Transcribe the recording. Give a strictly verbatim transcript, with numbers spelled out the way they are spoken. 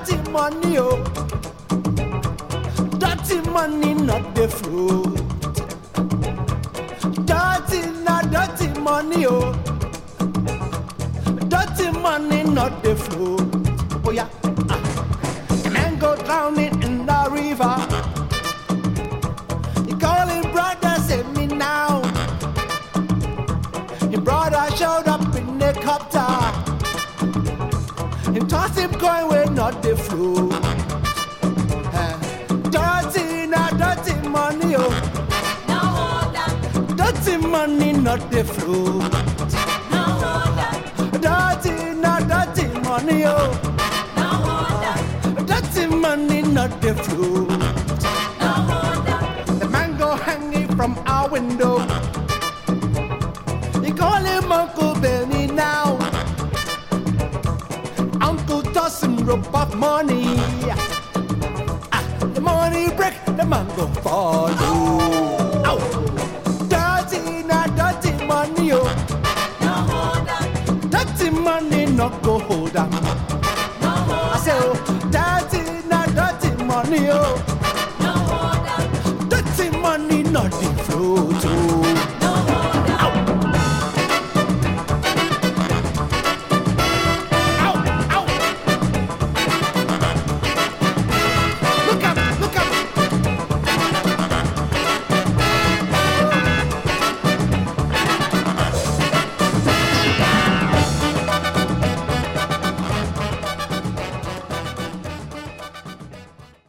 dirty money, oh. Dirty money, not the fruit. Dirty, not dirty money, oh. Dirty money, not the fruit. Oh yeah. Ah. The man go drowning in the river. He call his brother, save me now. His brother showed up in the copter. He tossed him coin with not the fruit. Uh, dirty, not dirty money, oh. No order. Dirty money, not the fruit. No order. Dirty, not dirty money, oh. No order. Dirty money, not the fruit. No order. The mango hanging from our window. He call him Uncle Benny now. Uncle toss him rope of money. Ah, the money break, the mango fall. Oh. Ow. Dirty, not dirty money, oh. No order. Dirty money, not go hold up. No order. I say, oh, dirty, not dirty money, oh. No order. Dirty money, not the fruit, oh.